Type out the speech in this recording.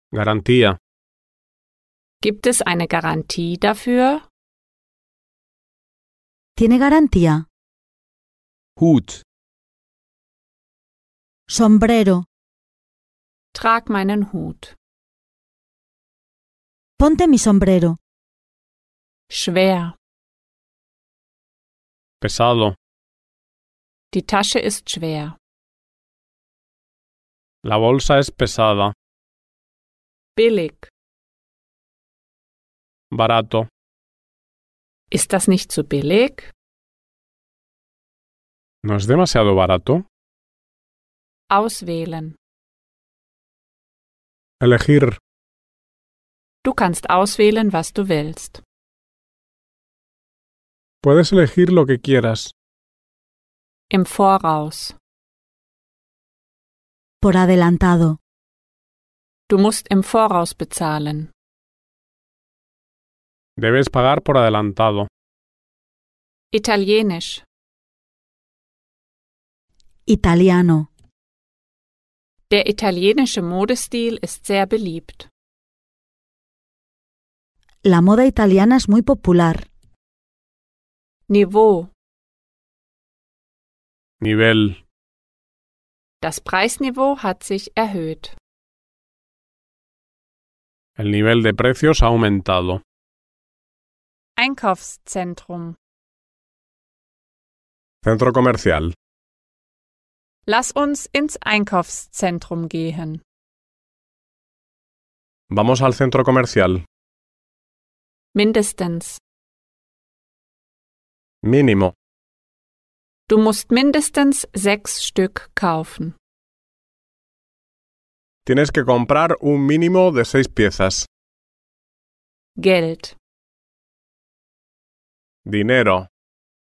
Garantía. Gibt es eine Garantie dafür? ¿Tiene garantía? Hut. Sombrero. Trag meinen Hut. Ponte mi sombrero. Schwer. Pesado. Die Tasche ist schwer. La bolsa es pesada. Billig. Barato. Ist das nicht zu billig? ¿No es demasiado barato? Auswählen. Elegir. Du kannst auswählen, was du willst. Puedes elegir lo que quieras. Im Voraus. Por adelantado. Du musst im Voraus bezahlen. Debes pagar por adelantado. Italienisch. Italiano. Der italienische Modestil ist sehr beliebt. La moda italiana es muy popular. Niveau. Nivel. Das Preisniveau hat sich erhöht. El nivel de precios ha aumentado. Einkaufszentrum. Centro comercial. Lass uns ins Einkaufszentrum gehen. Vamos al centro comercial. Mindestens. Mínimo. Du musst mindestens 6 Stück kaufen. Tienes que comprar un mínimo de 6 piezas. Geld. Dinero.